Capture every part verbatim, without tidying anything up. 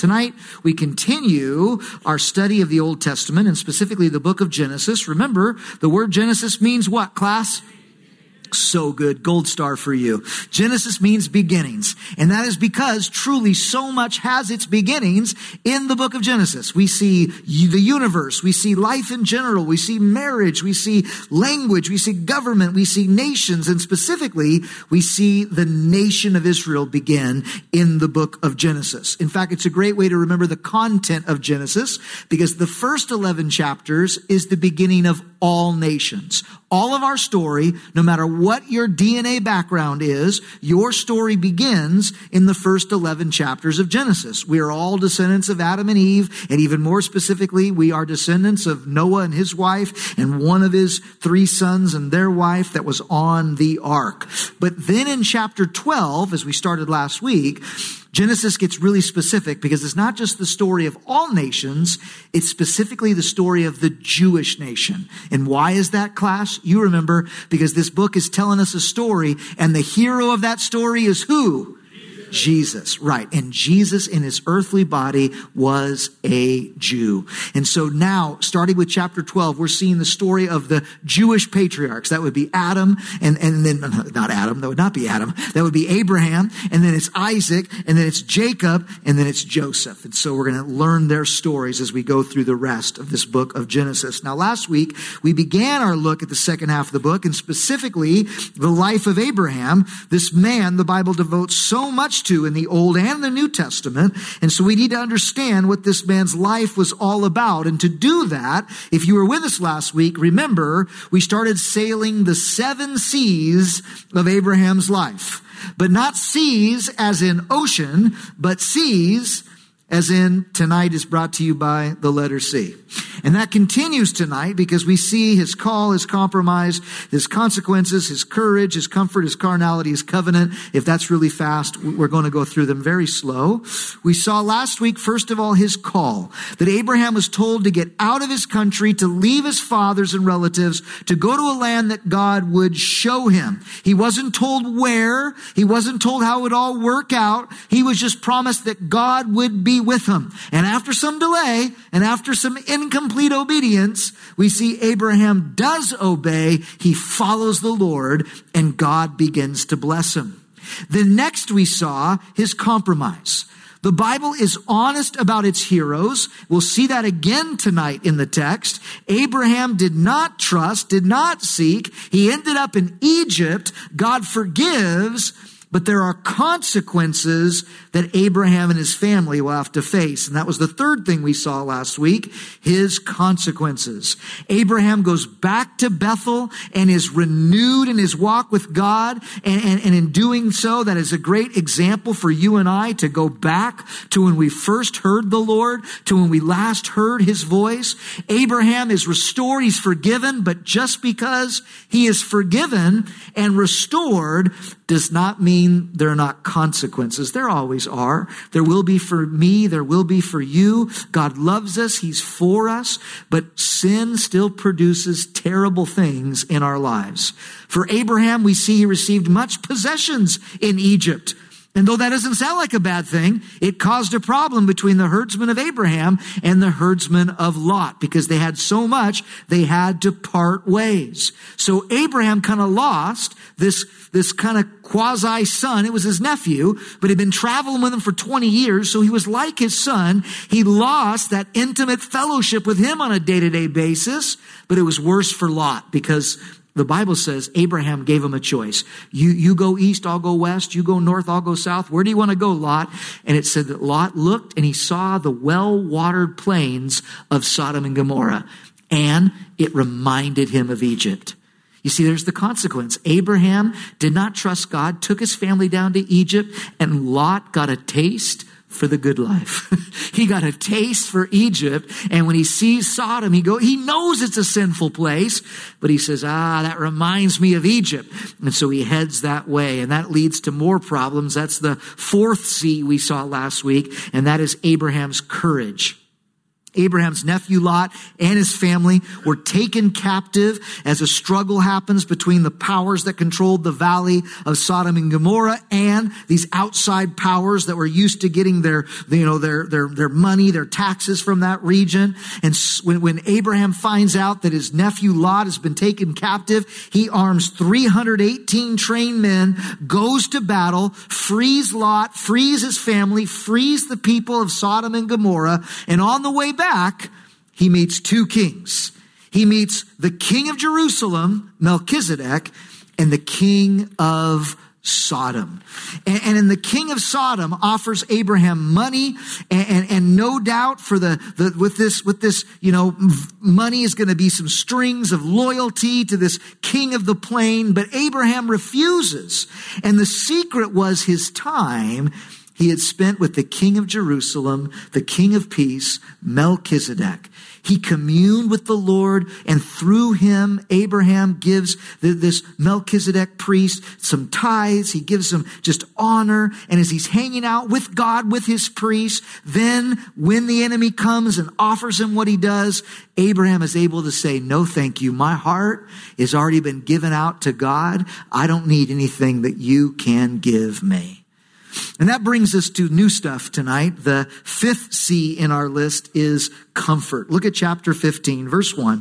tonight we continue our study of the Old Testament and specifically the book of Genesis. Remember, the word Genesis means what, class? So good. Gold star for you. Genesis means beginnings. And that is because truly so much has its beginnings in the book of Genesis. We see the universe. We see life in general. We see marriage. We see language. We see government. We see nations. And specifically, we see the nation of Israel begin in the book of Genesis. In fact, it's a great way to remember the content of Genesis because the first eleven chapters is the beginning of all nations. All of our story, no matter what your D N A background is, your story begins in the first eleven chapters of Genesis. We are all descendants of Adam and Eve, and even more specifically, we are descendants of Noah and his wife, and one of his three sons and their wife that was on the ark. But then in chapter twelve, as we started last week, Genesis gets really specific because it's not just the story of all nations, it's specifically the story of the Jewish nation. And why is that, class? You remember, because this book is telling us a story, and the hero of that story is who? Jesus, right. And Jesus in his earthly body was a Jew. And so now, starting with chapter twelve, we're seeing the story of the Jewish patriarchs. That would be Adam, and, and then, not Adam, that would not be Adam. That would be Abraham, and then it's Isaac, and then it's Jacob, and then it's Joseph. And so we're going to learn their stories as we go through the rest of this book of Genesis. Now, last week, we began our look at the second half of the book, and specifically the life of Abraham, this man the Bible devotes so much to in the Old and the New Testament. And so we need to understand what this man's life was all about. And to do that, if you were with us last week, remember, we started sailing the seven seas of Abraham's life. But not seas as in ocean, but seas as in tonight is brought to you by the letter C. And that continues tonight because we see his call, his compromise, his consequences, his courage, his comfort, his carnality, his covenant. If that's really fast, we're going to go through them very slow. We saw last week, first of all, his call, that Abraham was told to get out of his country, to leave his fathers and relatives, to go to a land that God would show him. He wasn't told where. He wasn't told how it would all work out. He was just promised that God would be with him. And after some delay and after some incomplete obedience, we see Abraham does obey. He follows the Lord and God begins to bless him. Then next we saw his compromise. The Bible is honest about its heroes. We'll see that again tonight in the text. Abraham did not trust, did not seek. He ended up in Egypt. God forgives, but there are consequences that Abraham and his family will have to face. And that was the third thing we saw last week, his consequences. Abraham goes back to Bethel and is renewed in his walk with God. And, and, and in doing so, that is a great example for you and I to go back to when we first heard the Lord, to when we last heard his voice. Abraham is restored, he's forgiven, but just because he is forgiven and restored does not mean there are not consequences. There always are. There will be for me. There will be for you. God loves us. He's for us. But sin still produces terrible things in our lives. For Abraham, we see he received much possessions in Egypt. And though that doesn't sound like a bad thing, it caused a problem between the herdsmen of Abraham and the herdsmen of Lot because they had so much, they had to part ways. So Abraham kind of lost this, this kind of quasi son. It was his nephew, but he'd been traveling with him for twenty years. So he was like his son. He lost that intimate fellowship with him on a day-to-day basis, but it was worse for Lot because the Bible says Abraham gave him a choice. You, you go east, I'll go west. You go north, I'll go south. Where do you want to go, Lot? And it said that Lot looked and he saw the well-watered plains of Sodom and Gomorrah. And it reminded him of Egypt. You see, there's the consequence. Abraham did not trust God, took his family down to Egypt, and Lot got a taste for the good life. He got a taste for Egypt. And when he sees Sodom, he go, he knows it's a sinful place, but he says, ah, that reminds me of Egypt. And so he heads that way. And that leads to more problems. That's the fourth C we saw last week. And that is Abraham's courage. Abraham's nephew Lot and his family were taken captive as a struggle happens between the powers that controlled the valley of Sodom and Gomorrah and these outside powers that were used to getting their, you know, their, their, their money, their taxes from that region. And when, when Abraham finds out that his nephew Lot has been taken captive, he arms three hundred eighteen trained men, goes to battle, frees Lot, frees his family, frees the people of Sodom and Gomorrah. And on the way back, Back, he meets two kings. He meets the king of Jerusalem, Melchizedek, and the king of Sodom. And, and in the king of Sodom offers Abraham money, and, and, and no doubt for the, the with this with this you know money is going to be some strings of loyalty to this king of the plain. But Abraham refuses, and the secret was his time he had spent with the king of Jerusalem, the king of peace, Melchizedek. He communed with the Lord, and through him, Abraham gives this Melchizedek priest some tithes. He gives him just honor. And as he's hanging out with God, with his priest, then when the enemy comes and offers him what he does, Abraham is able to say, no, thank you. My heart has already been given out to God. I don't need anything that you can give me. And that brings us to new stuff tonight. The fifth C in our list is comfort. Look at chapter fifteen, verse one.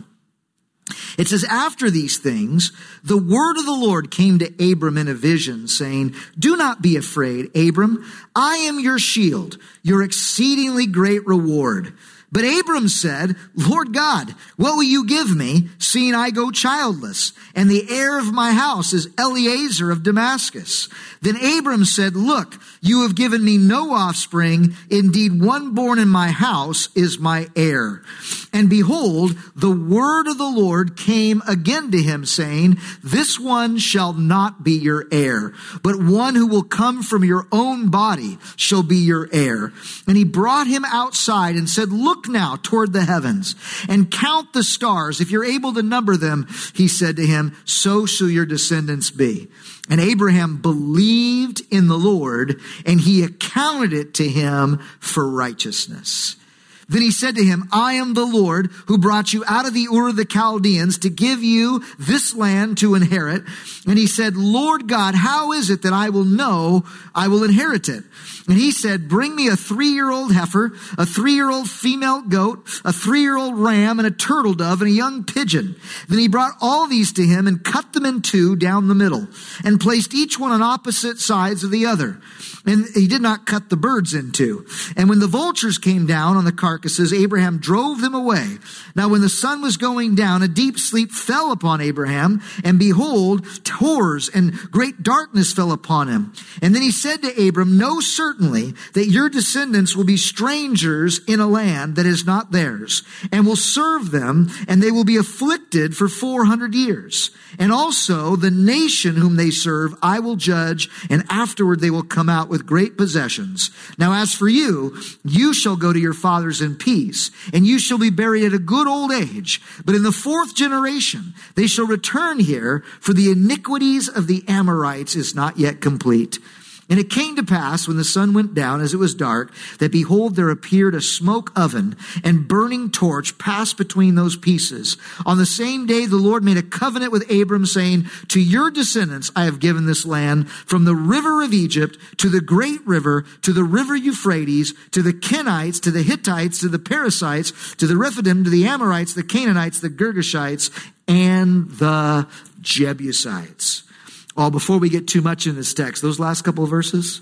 It says, after these things, the word of the Lord came to Abram in a vision, saying, do not be afraid, Abram. I am your shield, your exceedingly great reward. But Abram said, Lord God, what will you give me, seeing I go childless, and the heir of my house is Eliezer of Damascus? Then Abram said, look, you have given me no offspring. Indeed, one born in my house is my heir. And behold, the word of the Lord came again to him, saying, this one shall not be your heir, but one who will come from your own body shall be your heir. And he brought him outside and said, look now toward the heavens and count the stars. If you're able to number them, he said to him, so shall your descendants be. And Abraham believed in the Lord, and he accounted it to him for righteousness. Then he said to him, I am the Lord who brought you out of the Ur of the Chaldeans to give you this land to inherit. And he said, Lord God, how is it that I will know I will inherit it? And he said, bring me a three-year-old heifer, a three-year-old female goat, a three-year-old ram, and a turtle dove, and a young pigeon. Then he brought all these to him and cut them in two down the middle, and placed each one on opposite sides of the other. And he did not cut the birds in two. And when the vultures came down on the carcasses, Abraham drove them away. Now when the sun was going down, a deep sleep fell upon Abraham, and behold, horrors and great darkness fell upon him. And then he said to Abram, know certainly that your descendants will be strangers in a land that is not theirs, and will serve them, and they will be afflicted for four hundred years. And also the nation whom they serve I will judge, and afterward they will come out with great possessions. Now as for you, you shall go to your fathers in peace, and you shall be buried at a good old age. But in the fourth generation they shall return here, for the iniquities of the Amorites is not yet complete. And it came to pass, when the sun went down, as it was dark, that behold, there appeared a smoke oven and burning torch passed between those pieces. On the same day, the Lord made a covenant with Abram, saying, to your descendants I have given this land, from the river of Egypt to the great river, to the river Euphrates, to the Kenites, to the Hittites, to the Perizzites, to the Rephidim, to the Amorites, the Canaanites, the Girgashites, and the Jebusites. Oh, before we get too much in this text, those last couple of verses,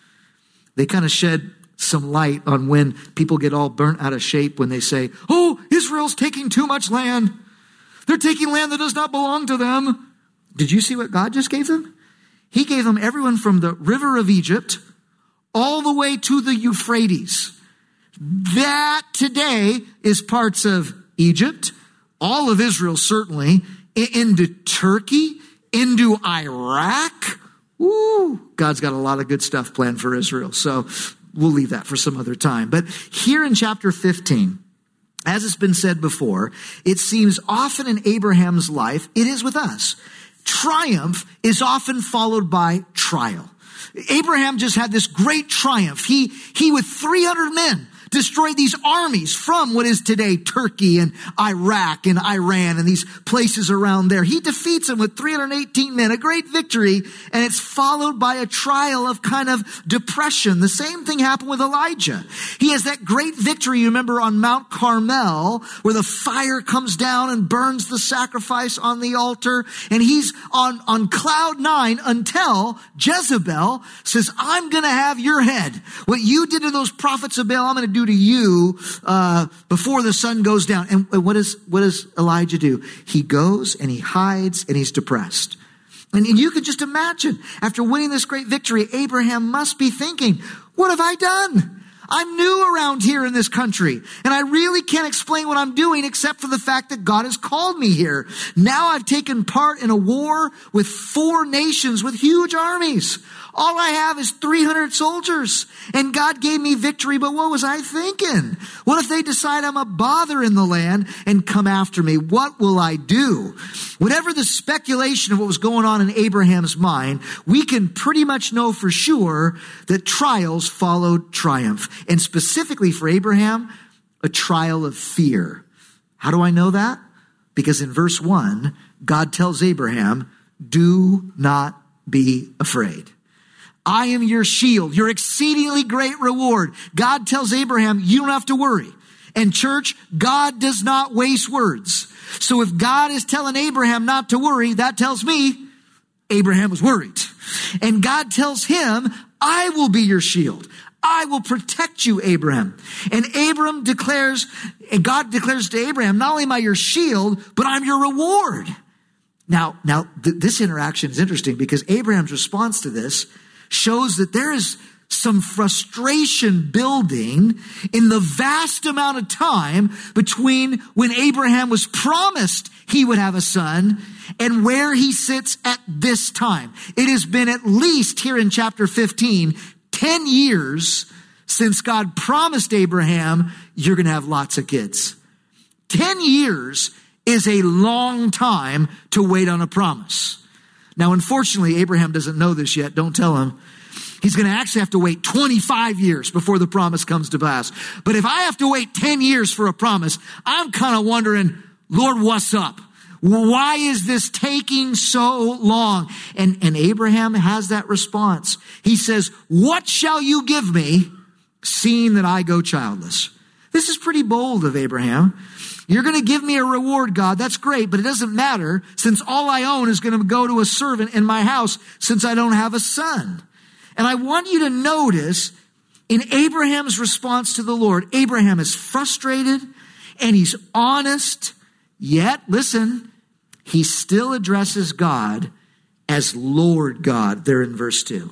they kind of shed some light on when people get all burnt out of shape when they say, oh, Israel's taking too much land. They're taking land that does not belong to them. Did you see what God just gave them? He gave them everyone from the river of Egypt all the way to the Euphrates. That today is parts of Egypt, all of Israel certainly, into Turkey, into Iraq. Ooh, God's got a lot of good stuff planned for Israel. So we'll leave that for some other time. But here in chapter fifteen, as it's been said before, it seems often in Abraham's life, it is with us. Triumph is often followed by trial. Abraham just had this great triumph. He, he with three hundred men destroyed these armies from what is today Turkey and Iraq and Iran and these places around there. He defeats them with three hundred eighteen men, a great victory, and it's followed by a trial of kind of depression. The same thing happened with Elijah. He has that great victory, you remember, on Mount Carmel, where the fire comes down and burns the sacrifice on the altar, and he's on, on cloud nine until Jezebel says, I'm going to have your head. What you did to those prophets of Baal, I'm going to do to you uh, before the sun goes down. And what does, what does Elijah do? He goes and he hides and he's depressed. And you can just imagine, after winning this great victory, Abraham must be thinking, what have I done? I'm new around here in this country, and I really can't explain what I'm doing except for the fact that God has called me here. Now I've taken part in a war with four nations with huge armies. All I have is three hundred soldiers, and God gave me victory, but what was I thinking? What if they decide I'm a bother in the land and come after me? What will I do? Whatever the speculation of what was going on in Abraham's mind, we can pretty much know for sure that trials followed triumph. And specifically for Abraham, a trial of fear. How do I know that? Because in verse one, God tells Abraham, do not be afraid. I am your shield, your exceedingly great reward. God tells Abraham, you don't have to worry. And church, God does not waste words. So if God is telling Abraham not to worry, that tells me Abraham was worried. And God tells him, I will be your shield. I will protect you, Abraham. And Abram declares, and God declares to Abraham, not only am I your shield, but I'm your reward. Now, now th- this interaction is interesting because Abraham's response to this shows that there is some frustration building in the vast amount of time between when Abraham was promised he would have a son and where he sits at this time. It has been at least here in chapter fifteen, ten years since God promised Abraham, you're going to have lots of kids. ten years is a long time to wait on a promise. Now, unfortunately, Abraham doesn't know this yet. Don't tell him. He's going to actually have to wait twenty-five years before the promise comes to pass. But if I have to wait ten years for a promise, I'm kind of wondering, Lord, what's up? Why is this taking so long? And, and Abraham has that response. He says, what shall you give me, seeing that I go childless? This is pretty bold of Abraham. You're going to give me a reward, God. That's great, but it doesn't matter since all I own is going to go to a servant in my house since I don't have a son. And I want you to notice in Abraham's response to the Lord, Abraham is frustrated and he's honest, yet, listen, he still addresses God as Lord God there in verse two.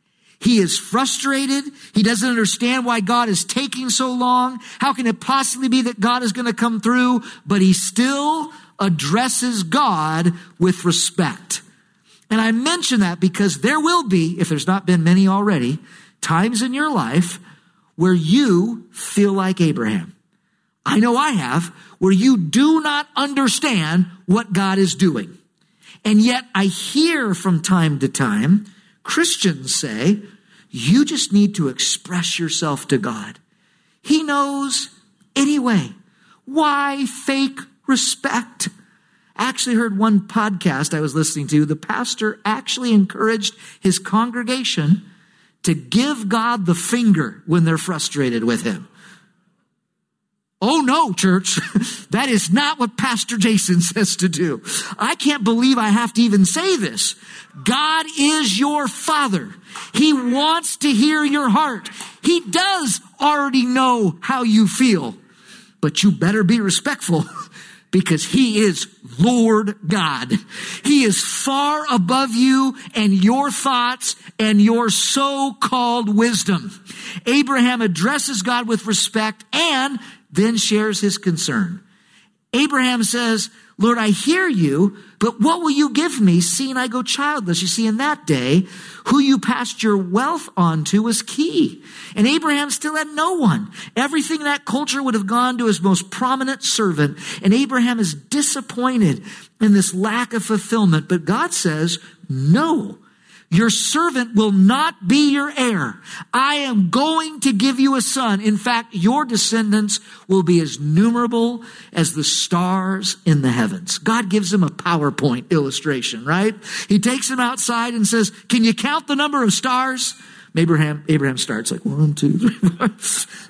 He is frustrated. He doesn't understand why God is taking so long. How can it possibly be that God is going to come through? But he still addresses God with respect. And I mention that because there will be, if there's not been many already, times in your life where you feel like Abraham. I know I have, where you do not understand what God is doing. And yet I hear from time to time Christians say, you just need to express yourself to God. He knows anyway. Why fake respect? I actually heard one podcast I was listening to. The pastor actually encouraged his congregation to give God the finger when they're frustrated with him. Oh no, church, that is not what Pastor Jason says to do. I can't believe I have to even say this. God is your Father. He wants to hear your heart. He does already know how you feel, but you better be respectful because he is Lord God. He is far above you and your thoughts and your so-called wisdom. Abraham addresses God with respect and then shares his concern. Abraham says, Lord, I hear you, but what will you give me, seeing I go childless? You see, in that day, who you passed your wealth on to was key. And Abraham still had no one. Everything in that culture would have gone to his most prominent servant. And Abraham is disappointed in this lack of fulfillment. But God says, no, your servant will not be your heir. I am going to give you a son. In fact, your descendants will be as numerable as the stars in the heavens. God gives him a PowerPoint illustration, right? He takes him outside and says, can you count the number of stars? Abraham, Abraham starts like one, two, three, four.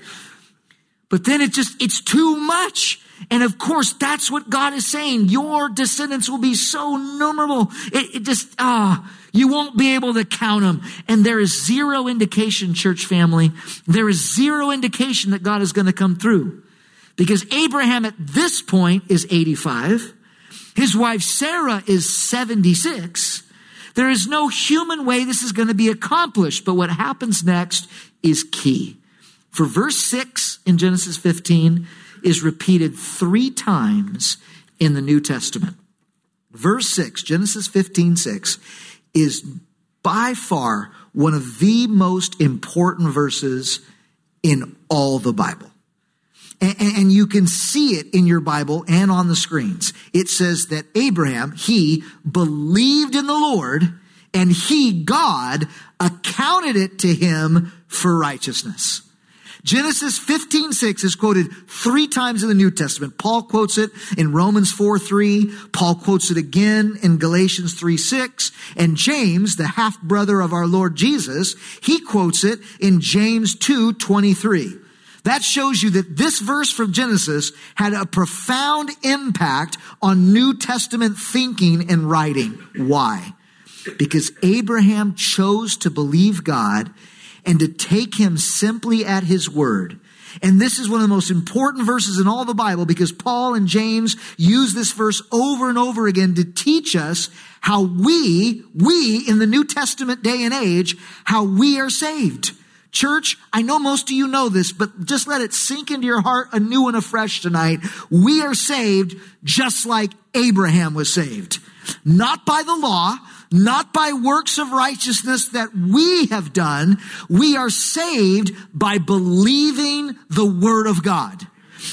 But then it just, it's too much. And of course, that's what God is saying. Your descendants will be so numerable. It, it just, ah, you won't be able to count them. And there is zero indication, church family. There is zero indication that God is going to come through. Because Abraham at this point is eighty-five. His wife Sarah is seventy-six. There is no human way this is going to be accomplished. But what happens next is key. For verse six in Genesis fifteen is repeated three times in the New Testament. Verse six, Genesis fifteen six, is by far one of the most important verses in all the Bible. And, and you can see it in your Bible and on the screens. It says that Abraham, he believed in the Lord, and he, God, accounted it to him for righteousness. Genesis fifteen six is quoted three times in the New Testament. Paul quotes it in Romans four three. Paul quotes it again in Galatians three six. And James, the half-brother of our Lord Jesus, he quotes it in James two twenty-three. That shows you that this verse from Genesis had a profound impact on New Testament thinking and writing. Why? Because Abraham chose to believe God and to take him simply at his word. And this is one of the most important verses in all the Bible, because Paul and James use this verse over and over again to teach us how we, we in the New Testament day and age, how we are saved. Church, I know most of you know this, but just let it sink into your heart anew and afresh tonight. We are saved just like Abraham was saved. Not by the law, not by works of righteousness that we have done. We are saved by believing the word of God.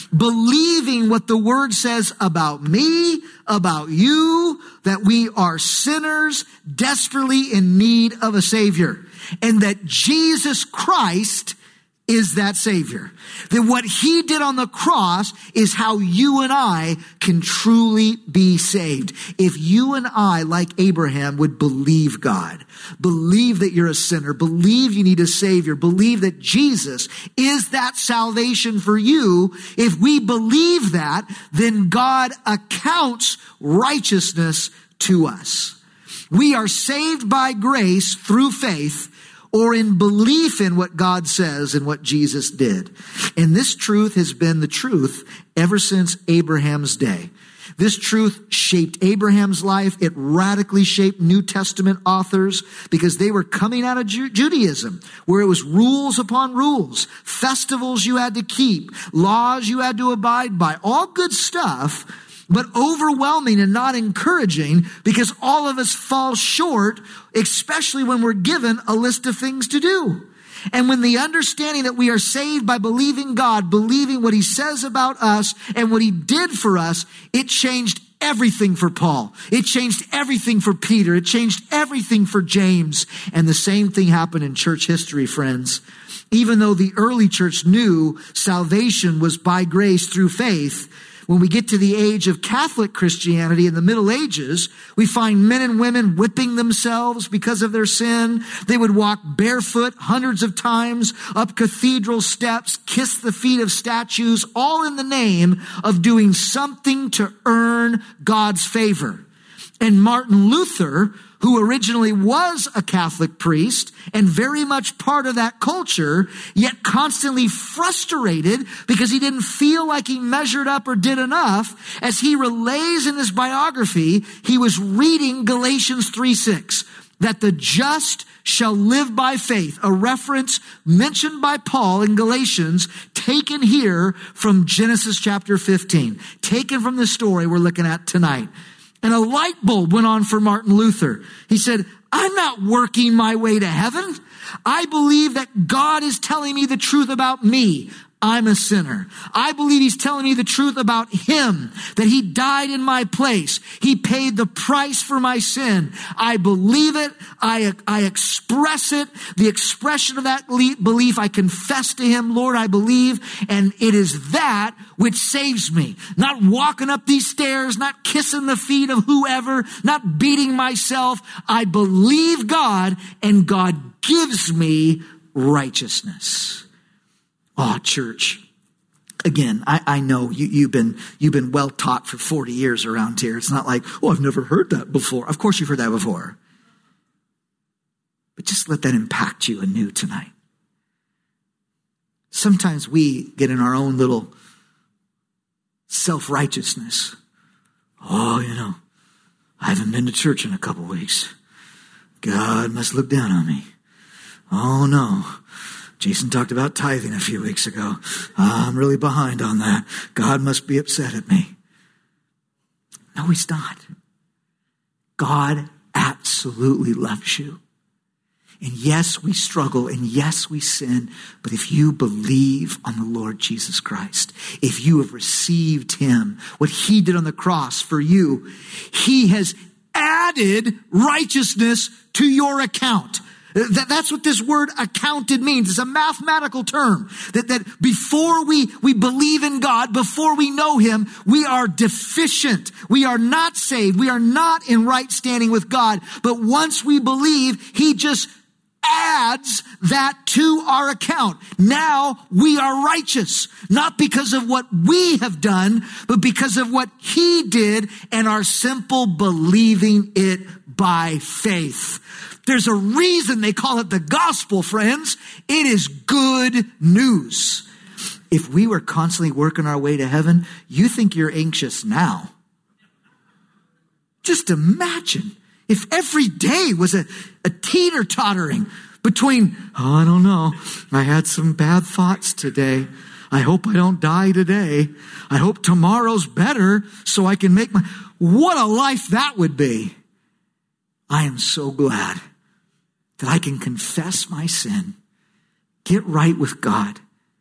Believing what the word says about me, about you, that we are sinners desperately in need of a Savior. And that Jesus Christ is that Savior. That what he did on the cross is how you and I can truly be saved. If you and I, like Abraham, would believe God, believe that you're a sinner, believe you need a Savior, believe that Jesus is that salvation for you, if we believe that, then God accounts righteousness to us. We are saved by grace through faith, or in belief in what God says and what Jesus did. And this truth has been the truth ever since Abraham's day. This truth shaped Abraham's life. It radically shaped New Testament authors, because they were coming out of Ju- Judaism, where it was rules upon rules, festivals you had to keep, laws you had to abide by, all good stuff, but overwhelming and not encouraging, because all of us fall short, especially when we're given a list of things to do. And when the understanding that we are saved by believing God, believing what he says about us and what he did for us, it changed everything for Paul. It changed everything for Peter. It changed everything for James. And the same thing happened in church history, friends. Even though the early church knew salvation was by grace through faith, when we get to the age of Catholic Christianity in the Middle Ages, we find men and women whipping themselves because of their sin. They would walk barefoot hundreds of times up cathedral steps, kiss the feet of statues, all in the name of doing something to earn God's favor. And Martin Luther, who originally was a Catholic priest and very much part of that culture, yet constantly frustrated because he didn't feel like he measured up or did enough, as he relays in his biography, he was reading Galatians three six, that the just shall live by faith, a reference mentioned by Paul in Galatians, taken here from Genesis chapter fifteen, taken from the story we're looking at tonight. And a light bulb went on for Martin Luther. He said, I'm not working my way to heaven. I believe that God is telling me the truth about me. I'm a sinner. I believe he's telling me the truth about him, that he died in my place. He paid the price for my sin. I believe it. I, I express it. The expression of that belief, I confess to him, Lord, I believe. And it is that which saves me. Not walking up these stairs, not kissing the feet of whoever, not beating myself. I believe God, and God gives me righteousness. Oh, church. Again, I, I know you, you've been you've been well taught for forty years around here. It's not like, oh, I've never heard that before. Of course you've heard that before. But just let that impact you anew tonight. Sometimes we get in our own little self-righteousness. Oh, you know, I haven't been to church in a couple weeks. God must look down on me. Oh, no. Jason talked about tithing a few weeks ago. I'm really behind on that. God must be upset at me. No, he's not. God absolutely loves you. And yes, we struggle, and yes, we sin, but if you believe on the Lord Jesus Christ, if you have received him, what he did on the cross for you, he has added righteousness to your account. That, that's what this word accounted means. It's a mathematical term. That, that before we, we believe in God, before we know him, we are deficient. We are not saved. We are not in right standing with God. But once we believe, he just adds that to our account. Now we are righteous, not because of what we have done, but because of what he did and our simple believing it by faith. There's a reason they call it the gospel, friends. It is good news. If we were constantly working our way to heaven, you think you're anxious now. Just imagine if every day was a, a teeter-tottering between, oh, I don't know, I had some bad thoughts today. I hope I don't die today. I hope tomorrow's better so I can make my... What a life that would be. I am so glad that I can confess my sin, get right with God,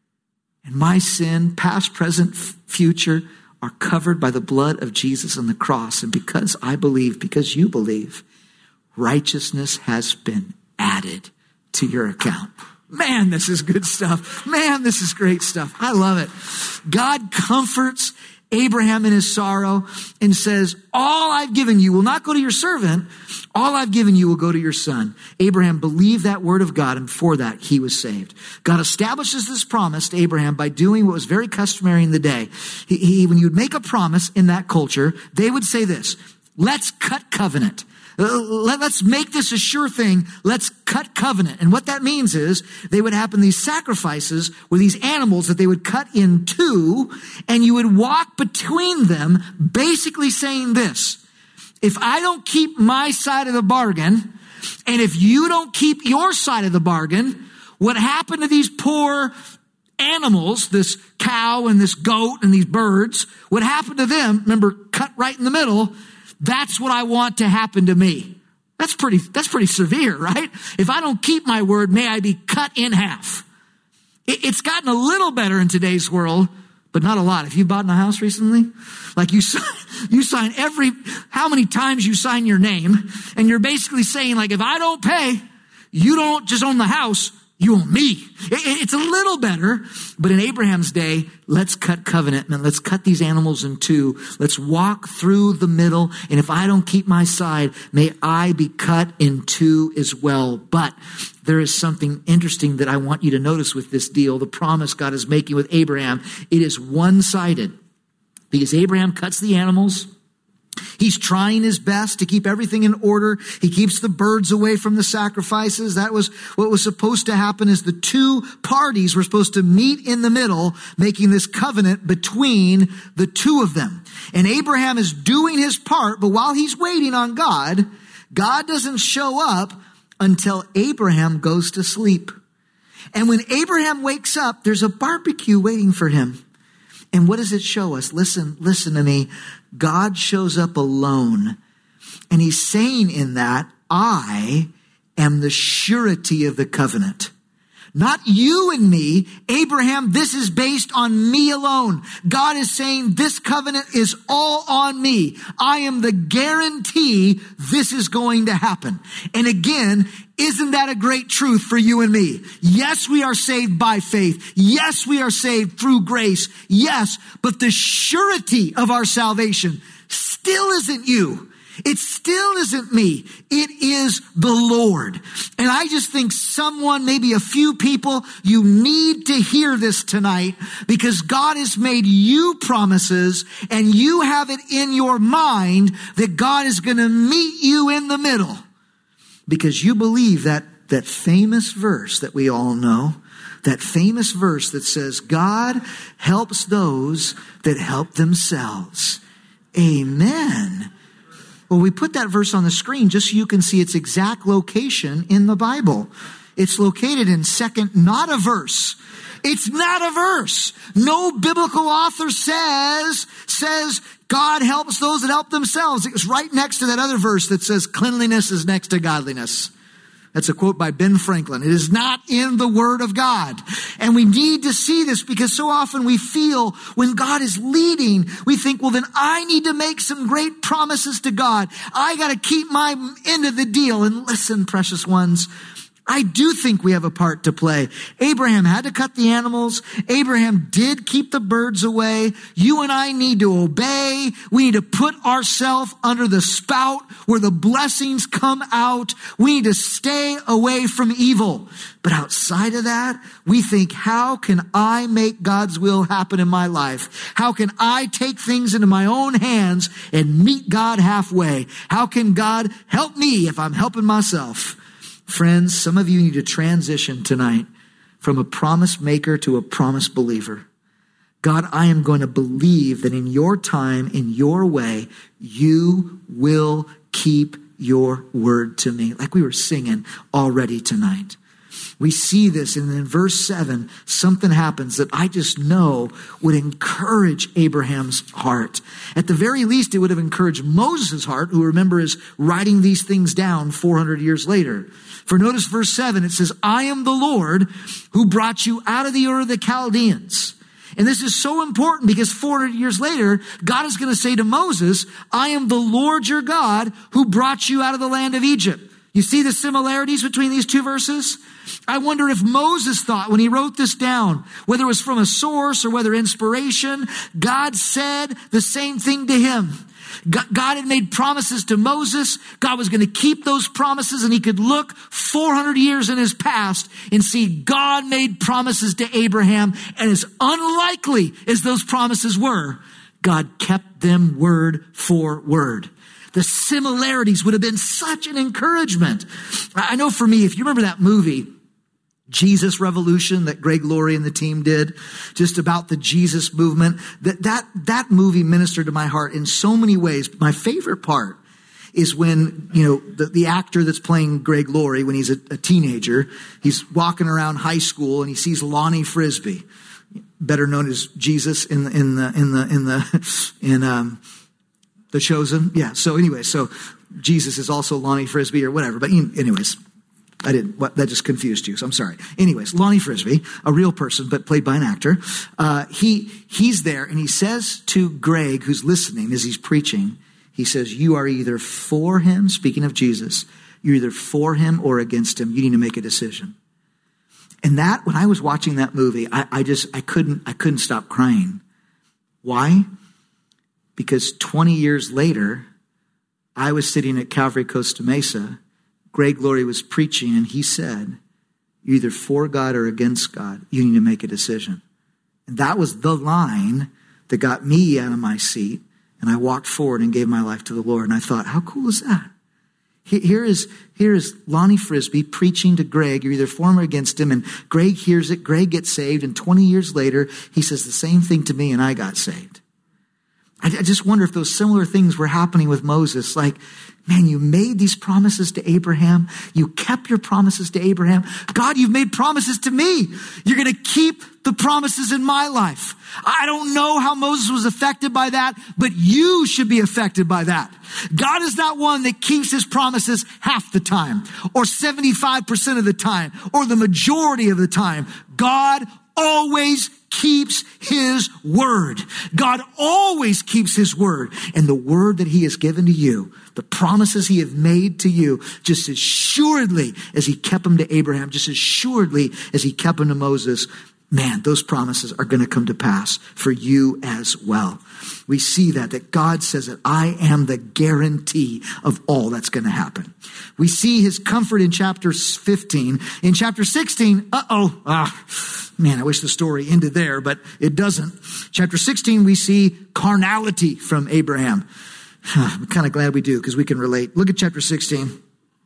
and my sin, past, present, future, are covered by the blood of Jesus on the cross. And because I believe, because you believe, righteousness has been added to your account. Man, this is good stuff. Man, this is great stuff. I love it. God comforts Abraham in his sorrow and says, all I've given you will not go to your servant. All I've given you will go to your son. Abraham believed that word of God, and for that he was saved. God establishes this promise to Abraham by doing what was very customary in the day. He, he, when you would make a promise in that culture, they would say this: let's cut covenant. Let's make this a sure thing. Let's cut covenant. And what that means is they would happen these sacrifices with these animals that they would cut in two, and you would walk between them basically saying this: if I don't keep my side of the bargain, and if you don't keep your side of the bargain, what happened to these poor animals, this cow and this goat and these birds, what happened to them, remember, cut right in the middle, that's what I want to happen to me. That's pretty, that's pretty severe, right? If I don't keep my word, may I be cut in half. It, it's gotten a little better in today's world, but not a lot. If you bought in a house recently, like you, you sign every, how many times you sign your name, and you're basically saying, like, if I don't pay, you don't just own the house, you own me. It, it's a little better, but in Abraham's day, let's cut covenant, man. Let's cut these animals in two. Let's walk through the middle. And if I don't keep my side, may I be cut in two as well. But there is something interesting that I want you to notice with this deal. The promise God is making with Abraham, it is one-sided, because Abraham cuts the animals. He's trying his best to keep everything in order. He keeps the birds away from the sacrifices. That was what was supposed to happen, is the two parties were supposed to meet in the middle, making this covenant between the two of them. And Abraham is doing his part, but while he's waiting on God, God doesn't show up until Abraham goes to sleep. And when Abraham wakes up, there's a barbecue waiting for him. And what does it show us? Listen, listen to me. God shows up alone. And he's saying in that, I am the surety of the covenant. Not you and me. Abraham, this is based on me alone. God is saying this covenant is all on me. I am the guarantee this is going to happen. And again, isn't that a great truth for you and me? Yes, we are saved by faith. Yes, we are saved through grace. Yes, but the surety of our salvation still isn't you. It still isn't me. It is the Lord. And I just think someone, maybe a few people, you need to hear this tonight because God has made you promises and you have it in your mind that God is going to meet you in the middle because you believe that, that famous verse that we all know, that famous verse that says, God helps those that help themselves. Amen. Well, we put that verse on the screen just so you can see its exact location in the Bible. It's located in second, not a verse. It's not a verse. No biblical author says, says God helps those that help themselves. It was right next to that other verse that says cleanliness is next to godliness. That's a quote by Ben Franklin. It is not in the Word of God. And we need to see this because so often we feel when God is leading, we think, well, then I need to make some great promises to God. I got to keep my end of the deal. And listen, precious ones, I do think we have a part to play. Abraham had to cut the animals. Abraham did keep the birds away. You and I need to obey. We need to put ourselves under the spout where the blessings come out. We need to stay away from evil. But outside of that, we think, how can I make God's will happen in my life? How can I take things into my own hands and meet God halfway? How can God help me if I'm helping myself? Friends, some of you need to transition tonight from a promise maker to a promise believer. God, I am going to believe that in your time, in your way, you will keep your word to me. Like we were singing already tonight. We see this, and in verse seven, something happens that I just know would encourage Abraham's heart. At the very least, it would have encouraged Moses' heart, who remember is writing these things down four hundred years later. For notice verse seven, it says, I am the Lord who brought you out of the Ur of the Chaldeans. And this is so important because four hundred years later, God is going to say to Moses, I am the Lord your God who brought you out of the land of Egypt. You see the similarities between these two verses? I wonder if Moses thought when he wrote this down, whether it was from a source or whether inspiration, God said the same thing to him. God had made promises to Moses. God was going to keep those promises, and he could look four hundred years in his past and see God made promises to Abraham. And as unlikely as those promises were, God kept them word for word. The similarities would have been such an encouragement. I know for me, if you remember that movie, Jesus Revolution, that Greg Laurie and the team did, just about the Jesus movement, that, that, that movie ministered to my heart in so many ways. My favorite part is when, you know, the, the actor that's playing Greg Laurie, when he's a, a teenager, he's walking around high school and he sees Lonnie Frisbee, better known as Jesus in the, in the, in the, in the, in, um, The Chosen. Yeah. So anyway, so Jesus is also Lonnie Frisbee or whatever. But anyways, I didn't, what, that just confused you. So I'm sorry. Anyways, Lonnie Frisbee, a real person, but played by an actor. Uh, he, he's there and he says to Greg, who's listening as he's preaching, he says, you are either for him, speaking of Jesus, you're either for him or against him. You need to make a decision. And that, when I was watching that movie, I, I just, I couldn't, I couldn't stop crying. Why? Because twenty years later, I was sitting at Calvary Costa Mesa. Greg Laurie was preaching, and he said, you're either for God or against God. You need to make a decision. And that was the line that got me out of my seat, and I walked forward and gave my life to the Lord. And I thought, how cool is that? Here is, here is Lonnie Frisbee preaching to Greg. You're either for him or against him. And Greg hears it. Greg gets saved. And twenty years later, he says the same thing to me, and I got saved. I just wonder if those similar things were happening with Moses. Like, man, you made these promises to Abraham. You kept your promises to Abraham. God, you've made promises to me. You're going to keep the promises in my life. I don't know how Moses was affected by that, but you should be affected by that. God is not one that keeps his promises half the time, or seventy-five percent of the time, or the majority of the time. God always keeps his word. God always keeps his word. And the word that he has given to you, the promises he has made to you, just as surely as he kept them to Abraham, just as surely as he kept them to Moses, man, those promises are going to come to pass for you as well. We see that, that God says that I am the guarantee of all that's going to happen. We see his comfort in chapter fifteen. In chapter sixteen, uh-oh, ah, man, I wish the story ended there, but it doesn't. Chapter sixteen, we see carnality from Abraham. I'm kind of glad we do, because we can relate. Look at chapter sixteen.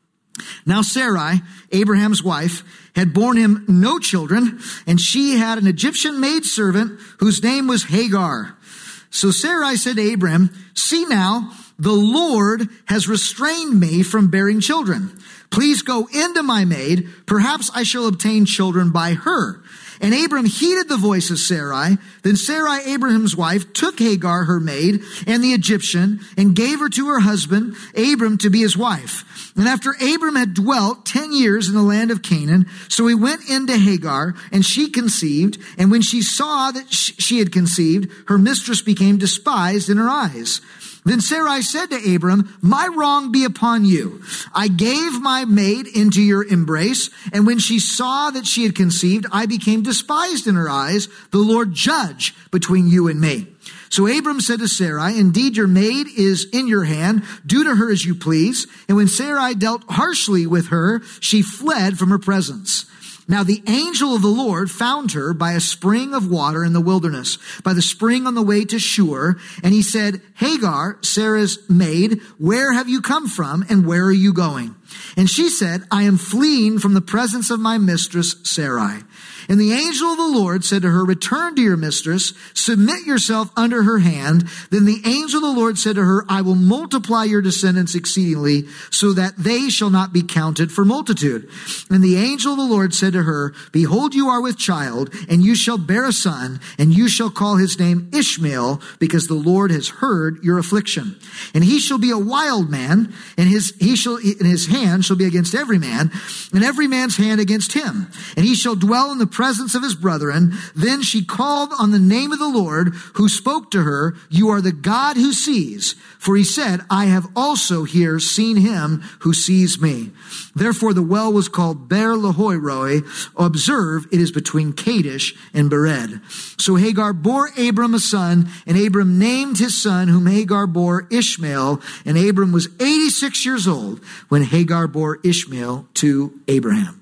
Now Sarai, Abraham's wife, had borne him no children, and she had an Egyptian maidservant whose name was Hagar. So Sarai said to Abraham, see now, the Lord has restrained me from bearing children. Please go into my maid. Perhaps I shall obtain children by her. And Abram heeded the voice of Sarai. Then Sarai, Abraham's wife, took Hagar, her maid, and the Egyptian, and gave her to her husband, Abram, to be his wife. And after Abram had dwelt ten years in the land of Canaan, so he went into Hagar, and she conceived. And when she saw that she had conceived, her mistress became despised in her eyes. Then Sarai said to Abram, my wrong be upon you. I gave my maid into your embrace, and when she saw that she had conceived, I became despised in her eyes. The Lord judge between you and me. So Abram said to Sarai, indeed your maid is in your hand. Do to her as you please. And when Sarai dealt harshly with her, she fled from her presence. Now the angel of the Lord found her by a spring of water in the wilderness, by the spring on the way to Shur. And he said, Hagar, Sarah's maid, where have you come from and where are you going? And she said, I am fleeing from the presence of my mistress Sarai. And the angel of the Lord said to her, return to your mistress, submit yourself under her hand. Then the angel of the Lord said to her, I will multiply your descendants exceedingly, so that they shall not be counted for multitude. And the angel of the Lord said to her, behold, you are with child, and you shall bear a son, and you shall call his name Ishmael, because the Lord has heard your affliction. And he shall be a wild man, and his he shall in his hand shall be against every man, and every man's hand against him. And he shall dwell in the presence of his brethren. Then she called on the name of the Lord, who spoke to her, you are the God who sees. For he said, I have also here seen him who sees me. Therefore the well was called Ber Lahai Roi. Observe, it is between Kadesh and Bered. So Hagar bore Abram a son, and Abram named his son, whom Hagar bore, Ishmael. And Abram was eighty-six years old when Hagar bore Ishmael to Abraham.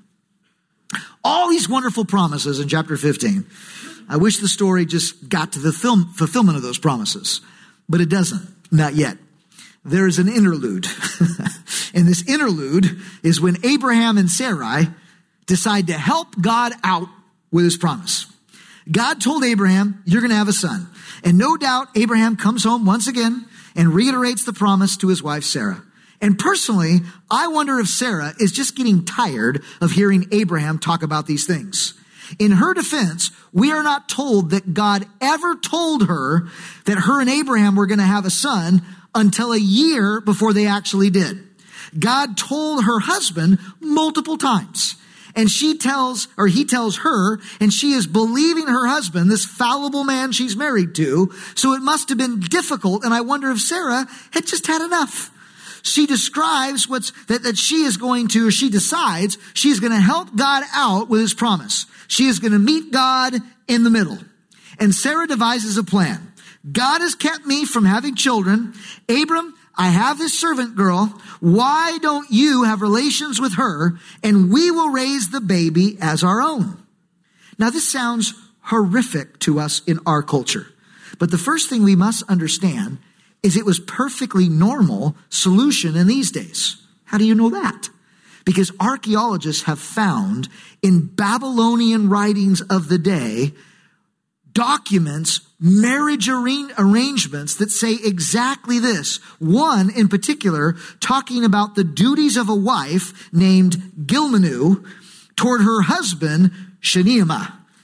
All these wonderful promises in chapter fifteen. I wish the story just got to the film, fulfillment of those promises, but it doesn't, not yet. There is an interlude. And this interlude is when Abraham and Sarai decide to help God out with his promise. God told Abraham, you're going to have a son. And no doubt Abraham comes home once again and reiterates the promise to his wife Sarah. And personally, I wonder if Sarah is just getting tired of hearing Abraham talk about these things. In her defense, we are not told that God ever told her that her and Abraham were going to have a son until a year before they actually did. God told her husband multiple times. And she tells, or he tells her, and she is believing her husband, this fallible man she's married to. So it must have been difficult. And I wonder if Sarah had just had enough. She describes what's that, that she is going to, or she decides she's going to help God out with his promise. She is going to meet God in the middle. And Sarah devises a plan. God has kept me from having children. Abram, I have this servant girl. Why don't you have relations with her, and we will raise the baby as our own? Now this sounds horrific to us in our culture. But the first thing we must understand is it was perfectly normal solution in these days. How do you know that? Because archaeologists have found in Babylonian writings of the day documents, marriage arrangements that say exactly this. One in particular talking about the duties of a wife named Gilmanu toward her husband Shneemah.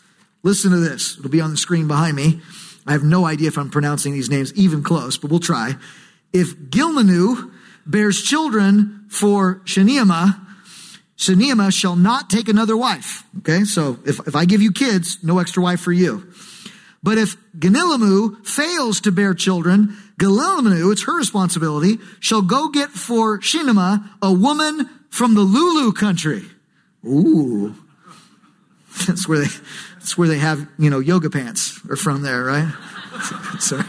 Listen to this. It'll be on the screen behind me. I have no idea if I'm pronouncing these names even close, but we'll try. If Gilmanu bears children for Sheniama, Sheniama shall not take another wife. Okay, so if, if I give you kids, no extra wife for you. But if Ganilamu fails to bear children, Ganilamu, it's her responsibility, shall go get for Shinama a woman from the Lulu country. Ooh. That's where they, that's where they have, you know, yoga pants are from there, right? Sorry.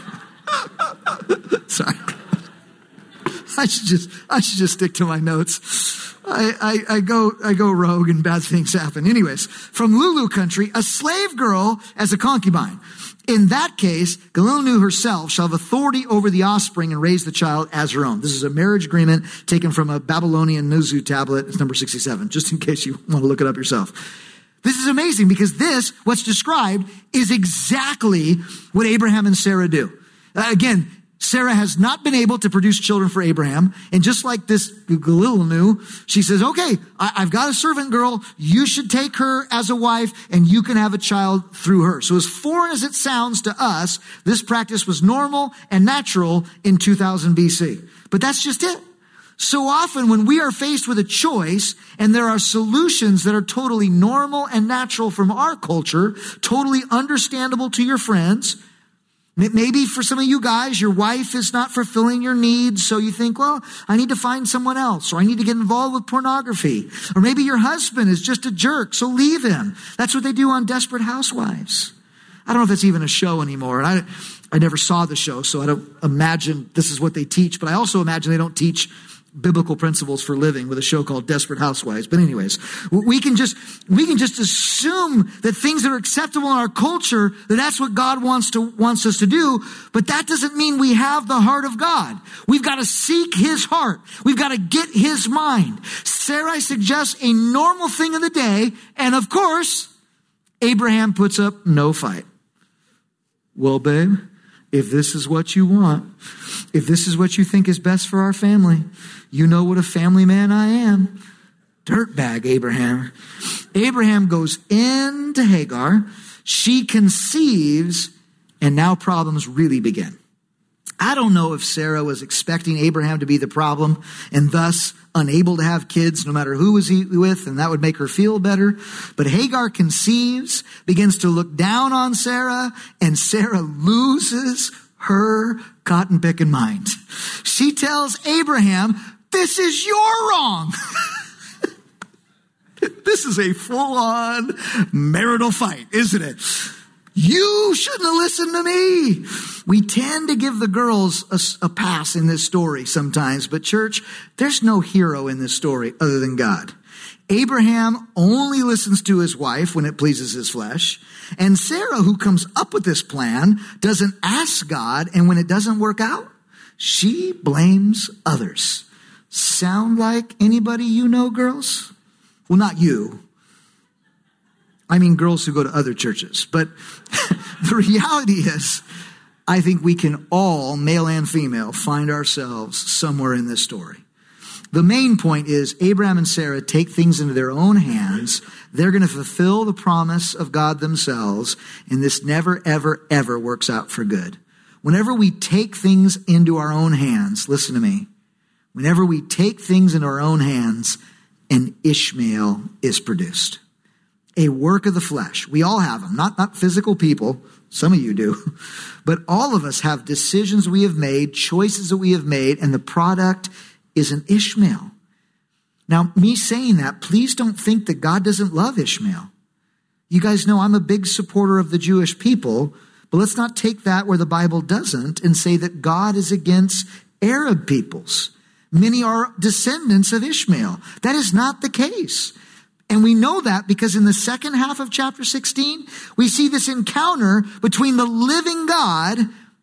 Sorry. I should just, I should just stick to my notes. I, I, I go, I go rogue and bad things happen. Anyways, from Lulu country, a slave girl as a concubine. In that case, Galilamu herself shall have authority over the offspring and raise the child as her own. This is a marriage agreement taken from a Babylonian Nuzu tablet. It's number sixty-seven, just in case you want to look it up yourself. This is amazing because this, what's described, is exactly what Abraham and Sarah do. Uh, again, Sarah has not been able to produce children for Abraham. And just like this Galilamu, she says, okay, I, I've got a servant girl. You should take her as a wife and you can have a child through her. So as foreign as it sounds to us, this practice was normal and natural in two thousand B C. But that's just it. So often when we are faced with a choice and there are solutions that are totally normal and natural from our culture, totally understandable to your friends, maybe for some of you guys, your wife is not fulfilling your needs, so you think, well, I need to find someone else, or I need to get involved with pornography. Or maybe your husband is just a jerk, so leave him. That's what they do on Desperate Housewives. I don't know if that's even a show anymore. And I, I never saw the show, so I don't imagine this is what they teach. But I also imagine they don't teach biblical principles for living with a show called Desperate Housewives. But anyways, we can just, we can just assume that things that are acceptable in our culture, that that's what God wants to, wants us to do. But that doesn't mean we have the heart of God. We've got to seek his heart. We've got to get his mind. Sarai suggests a normal thing of the day. And of course, Abraham puts up no fight. Well, babe, if this is what you want, if this is what you think is best for our family, you know what a family man I am. Dirtbag Abraham. Abraham goes into Hagar. She conceives, and now problems really begin. I don't know if Sarah was expecting Abraham to be the problem and thus unable to have kids no matter who was he with, and that would make her feel better. But Hagar conceives, begins to look down on Sarah, and Sarah loses her cotton picking mind. She tells Abraham, this is your wrong. This is a full-on marital fight, isn't it? You shouldn't have listened to me. We tend to give the girls a, a pass in this story sometimes, but church, there's no hero in this story other than God. Abraham only listens to his wife when it pleases his flesh. And Sarah, who comes up with this plan, doesn't ask God. And when it doesn't work out, she blames others. Sound like anybody you know, girls? Well, not you. I mean girls who go to other churches. But the reality is, I think we can all, male and female, find ourselves somewhere in this story. The main point is Abraham and Sarah take things into their own hands. They're going to fulfill the promise of God themselves. And this never, ever, ever works out for good. Whenever we take things into our own hands, listen to me. Whenever we take things into our own hands, an Ishmael is produced. A work of the flesh. We all have them. Not, not physical people. Some of you do. But all of us have decisions we have made, choices that we have made, and the product is an Ishmael. Now, me saying that, please don't think that God doesn't love Ishmael. You guys know I'm a big supporter of the Jewish people, but let's not take that where the Bible doesn't and say that God is against Arab peoples. Many are descendants of Ishmael. That is not the case. And we know that because in the second half of chapter sixteen, we see this encounter between the living God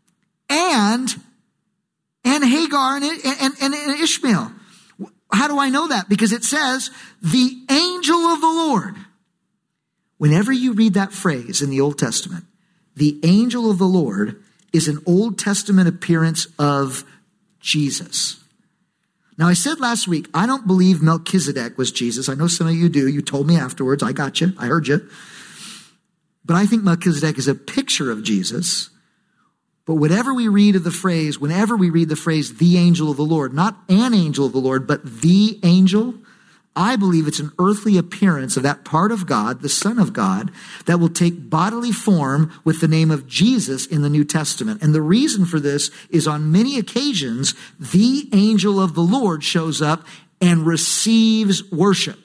and and Hagar and, and, and, and Ishmael. How do I know that? Because it says, the angel of the Lord. Whenever you read that phrase in the Old Testament, the angel of the Lord is an Old Testament appearance of Jesus. Now, I said last week, I don't believe Melchizedek was Jesus. I know some of you do. You told me afterwards. I got you. I heard you. But I think Melchizedek is a picture of Jesus. But whatever we read of the phrase, whenever we read the phrase, the angel of the Lord, not an angel of the Lord, but the angel, I believe it's an earthly appearance of that part of God, the Son of God, that will take bodily form with the name of Jesus in the New Testament. And the reason for this is on many occasions, the angel of the Lord shows up and receives worship.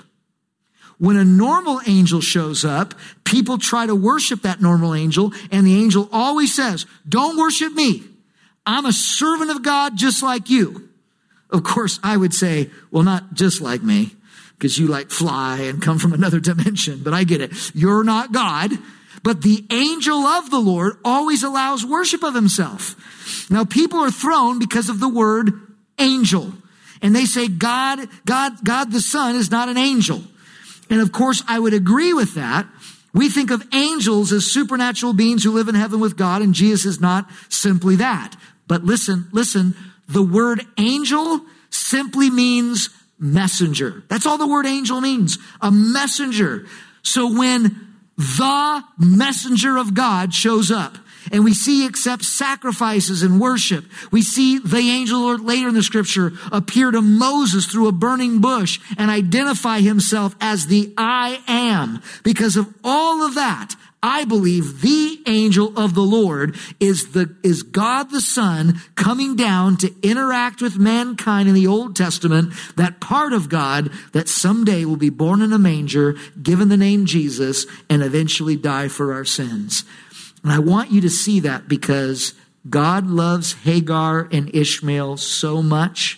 When a normal angel shows up, people try to worship that normal angel, and the angel always says, don't worship me. I'm a servant of God just like you. Of course, I would say, well, not just like me, because you like fly and come from another dimension, but I get it. You're not God. But the angel of the Lord always allows worship of himself. Now, people are thrown because of the word angel. And they say God, God, God the Son is not an angel. And of course, I would agree with that. We think of angels as supernatural beings who live in heaven with God, and Jesus is not simply that. But listen, listen, the word angel simply means messenger. That's all the word angel means, a messenger. So when the messenger of God shows up, and we see he accepts sacrifices and worship. We see the angel Lord later in the scripture appear to Moses through a burning bush and identify himself as the I am. Because of all of that, I believe the angel of the Lord is the is God the Son coming down to interact with mankind in the Old Testament, that part of God that someday will be born in a manger, given the name Jesus, and eventually die for our sins. And I want you to see that because God loves Hagar and Ishmael so much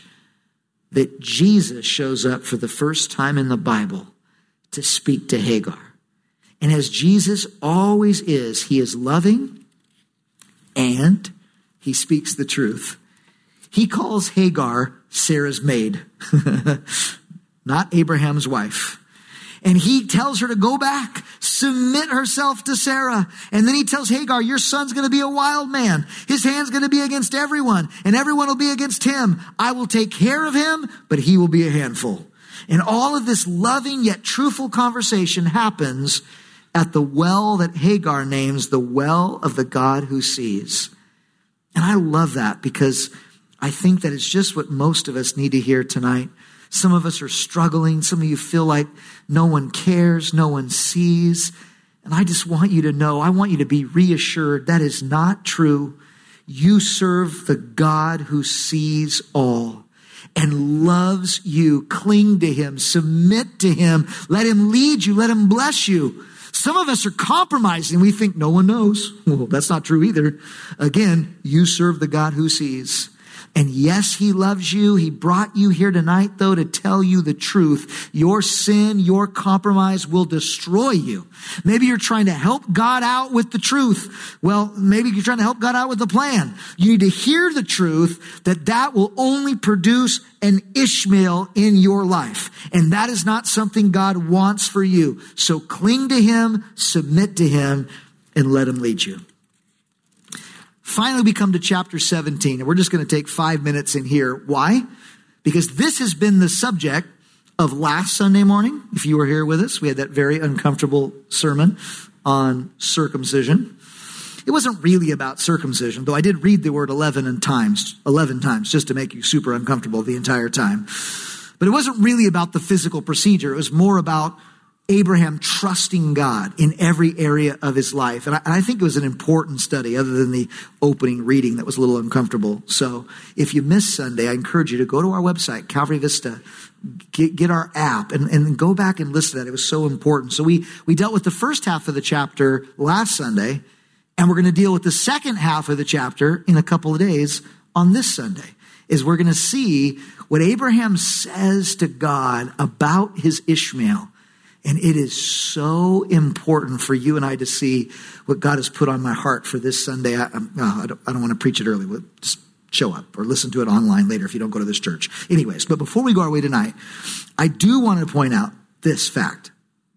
that Jesus shows up for the first time in the Bible to speak to Hagar. And as Jesus always is, he is loving and he speaks the truth. He calls Hagar Sarah's maid, not Abraham's wife. And he tells her to go back, submit herself to Sarah. And then he tells Hagar, your son's going to be a wild man. His hand's going to be against everyone, and everyone will be against him. I will take care of him, but he will be a handful. And all of this loving yet truthful conversation happens at the well that Hagar names the well of the God who sees. And I love that because I think that it's just what most of us need to hear tonight. Some of us are struggling. Some of you feel like no one cares, no one sees. And I just want you to know, I want you to be reassured that is not true. You serve the God who sees all and loves you. Cling to him, submit to him, let him lead you, let him bless you. Some of us are compromising. We think no one knows. Well, that's not true either. Again, you serve the God who sees. And yes, he loves you. He brought you here tonight, though, to tell you the truth. Your sin, your compromise will destroy you. Maybe you're trying to help God out with the truth. Well, maybe you're trying to help God out with the plan. You need to hear the truth that that will only produce an Ishmael in your life. And that is not something God wants for you. So cling to him, submit to him, and let him lead you. Finally, we come to chapter seventeen, and we're just going to take five minutes in here. Why? Because this has been the subject of last Sunday morning. If you were here with us, we had that very uncomfortable sermon on circumcision. It wasn't really about circumcision, though I did read the word eleven times, eleven times, just to make you super uncomfortable the entire time. But it wasn't really about the physical procedure. It was more about Abraham trusting God in every area of his life. And I, I think it was an important study other than the opening reading that was a little uncomfortable. So if you missed Sunday, I encourage you to go to our website, Calvary Vista, get, get our app and, and go back and listen to that. It was so important. So we, we dealt with the first half of the chapter last Sunday, and we're going to deal with the second half of the chapter in a couple of days on this Sunday. Is we're going to see what Abraham says to God about his Ishmael. And it is so important for you and I to see what God has put on my heart for this Sunday. I, oh, I, don't, I don't want to preach it early. We'll just show up or listen to it online later if you don't go to this church. Anyways, but before we go our way tonight, I do want to point out this fact.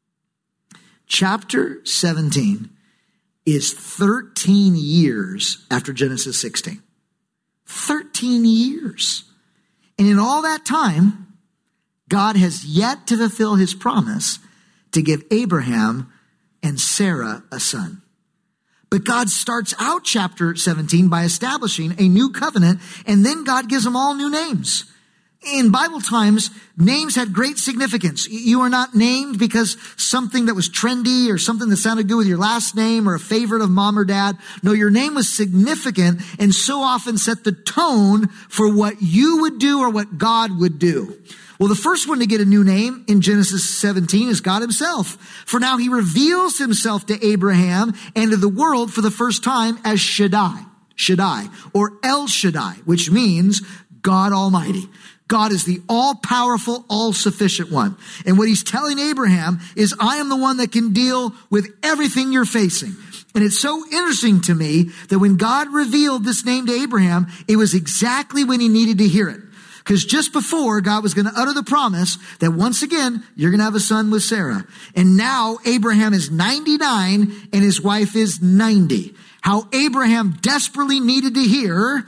Chapter seventeen is thirteen years after Genesis sixteen. thirteen years. And in all that time, God has yet to fulfill his promise to give Abraham and Sarah a son. But God starts out chapter seventeen by establishing a new covenant, and then God gives them all new names. In Bible times, names had great significance. You are not named because something that was trendy or something that sounded good with your last name or a favorite of mom or dad. No, your name was significant and so often set the tone for what you would do or what God would do. Well, the first one to get a new name in Genesis seventeen is God himself. For now he reveals himself to Abraham and to the world for the first time as Shaddai, Shaddai, or El Shaddai, which means God Almighty. God is the all-powerful, all-sufficient one. And what he's telling Abraham is, I am the one that can deal with everything you're facing. And it's so interesting to me that when God revealed this name to Abraham, it was exactly when he needed to hear it. Because just before, God was going to utter the promise that once again, you're going to have a son with Sarah. And now Abraham is ninety-nine and his wife is ninety. How Abraham desperately needed to hear,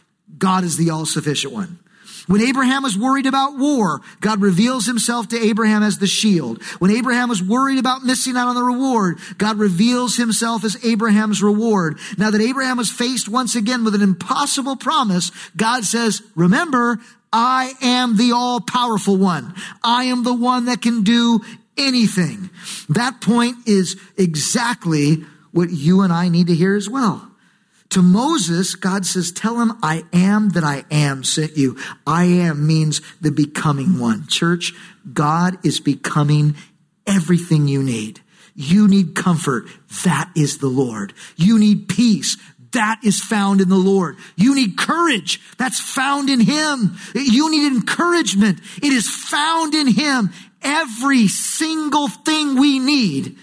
God is the all-sufficient one. When Abraham was worried about war, God reveals himself to Abraham as the shield. When Abraham was worried about missing out on the reward, God reveals himself as Abraham's reward. Now that Abraham was faced once again with an impossible promise, God says, remember, I am the all-powerful one. I am the one that can do anything. That point is exactly what you and I need to hear as well. To Moses, God says, tell him, I am that I am sent you. I am means the becoming one. Church, God is becoming everything you need. You need comfort. That is the Lord. You need peace. That is found in the Lord. You need courage. That's found in him. You need encouragement. It is found in him. Every single thing we need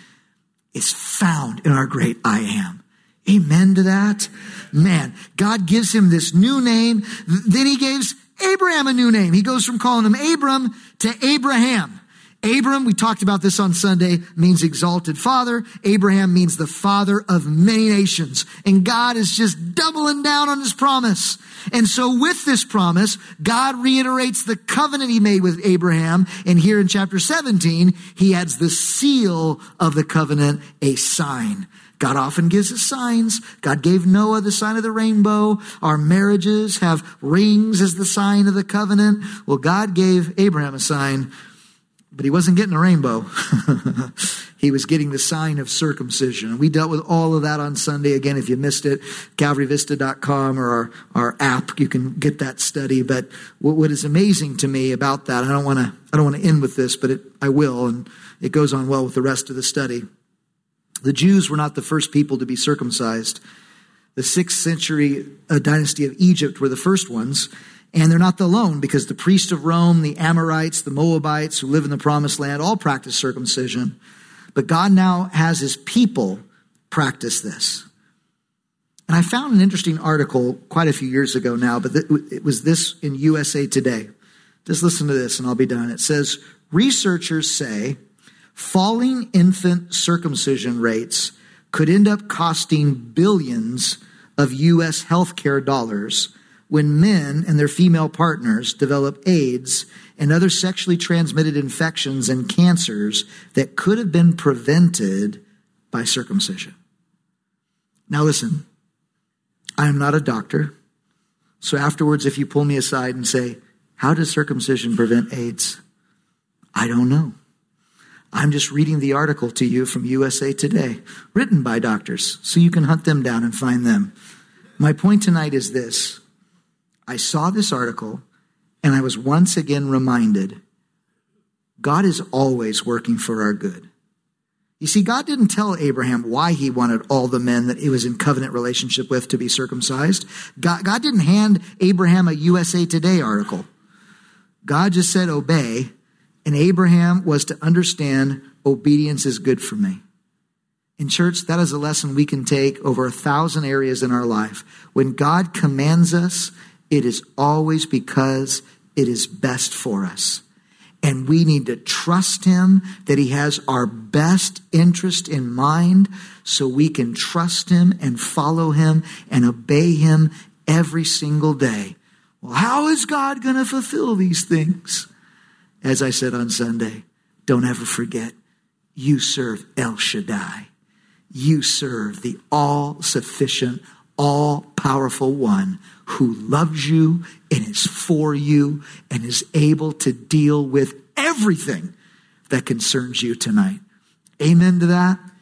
is found in our great I am. Amen to that. Man, God gives him this new name. Then he gives Abraham a new name. He goes from calling him Abram to Abraham. Abram, we talked about this on Sunday, means exalted father. Abraham means the father of many nations. And God is just doubling down on his promise. And so with this promise, God reiterates the covenant he made with Abraham. And here in chapter seventeen, he adds the seal of the covenant, a sign. God often gives us signs. God gave Noah the sign of the rainbow. Our marriages have rings as the sign of the covenant. Well, God gave Abraham a sign, but he wasn't getting a rainbow. He was getting the sign of circumcision. We dealt with all of that on Sunday. Again, if you missed it, calvary vista dot com or our, our app, you can get that study. But what, what is amazing to me about that, I don't want to, I don't want to end with this, but it, I will, and it goes on well with the rest of the study. The Jews were not the first people to be circumcised. The sixth century uh, dynasty of Egypt were the first ones. And they're not the alone, because the priests of Rome, the Amorites, the Moabites who live in the promised land all practice circumcision. But God now has his people practice this. And I found an interesting article quite a few years ago now, but it was this in U S A Today. Just listen to this and I'll be done. It says, researchers say falling infant circumcision rates could end up costing billions of U S healthcare dollars when men and their female partners develop AIDS and other sexually transmitted infections and cancers that could have been prevented by circumcision. Now listen, I am not a doctor. So afterwards, if you pull me aside and say, how does circumcision prevent AIDS? I don't know. I'm just reading the article to you from U S A Today, written by doctors, so you can hunt them down and find them. My point tonight is this. I saw this article and I was once again reminded God is always working for our good. You see, God didn't tell Abraham why he wanted all the men that he was in covenant relationship with to be circumcised. God, God didn't hand Abraham a U S A Today article. God just said, obey. And Abraham was to understand obedience is good for me. In church, that is a lesson we can take over a thousand areas in our life. When God commands us, it is always because it is best for us. And we need to trust him that he has our best interest in mind so we can trust him and follow him and obey him every single day. Well, how is God going to fulfill these things? As I said on Sunday, don't ever forget, you serve El Shaddai. you serve the all-sufficient, all-powerful one who loves you and is for you and is able to deal with everything that concerns you tonight. Amen to that.